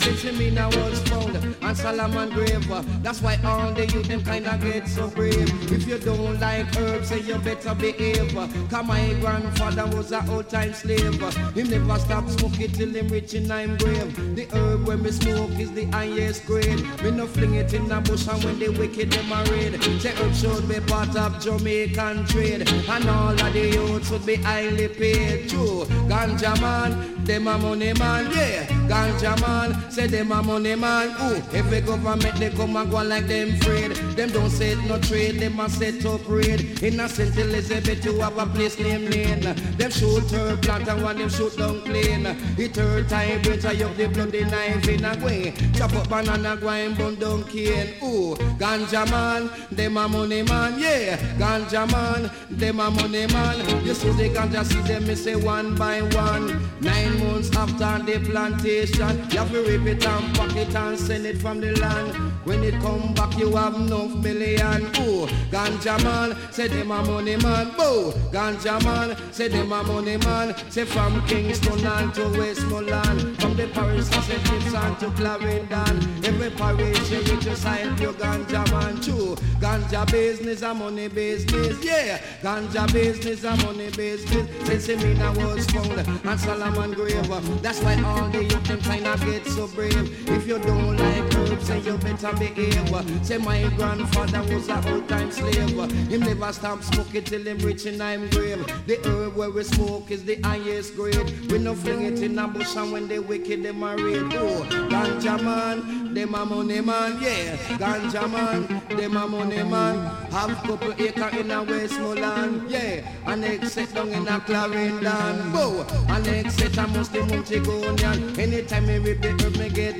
Since me now was found on Solomon grave. That's why all the youth them kinda get so brave. If you don't like herbs, say you better behave. Cause my grandfather was an old time slave. He never stopped smoking till him rich in I'm grave. The herb when me smoke is the highest grade. Me no fling it in the bush and when they wicked them are raid. Say herb should be part of Jamaican trade. And all of the youths would be highly paid. True, ganja man, them a money man, yeah. Ganja man, say them a money man. Ooh, every government they come and go like them afraid. Them don't say it no trade, them a set up raid. In a St. Elizabeth you have a place named Lane. Them shoot her plant and one them shoot down clean. It her time better up the bloody knife in a way. Chop up banana go and bun down cane. Ooh, ganja man, them a money man, yeah. Ganja man, them a money man. You see the ganja see them me say one by one. 9 months after the plantation, you have to rip it and pack it and send it from the land. When it come back you have enough million. Ooh, ganja man, say them a money man. Boo, ganja man, say them a money man. Say from Kingston and to Westmoreland, from the parish of St. Vincent to Clarendon. Every parish you reach a side your ganja man too. Ganja business a money business, yeah. Ganja business a money business. Since me now was found on Solomon grave. That's why all the youth them kinda get so brave. If you don't like herbs, say you better behave. Say my grandfather was a old time slave. Him never stopped smoking till him rich in I'm grave. The herb where we smoke is the highest grade. We no fling it in a bush and when they wicked them are raid. Oh, ganja man, them a money man, yeah. Ganja man, them a money man. Have couple acre in a Westmoreland, yeah. And exit down in a Clarendon, bow. And exit a Muslim Montegonian. Anytime me rip the herb me get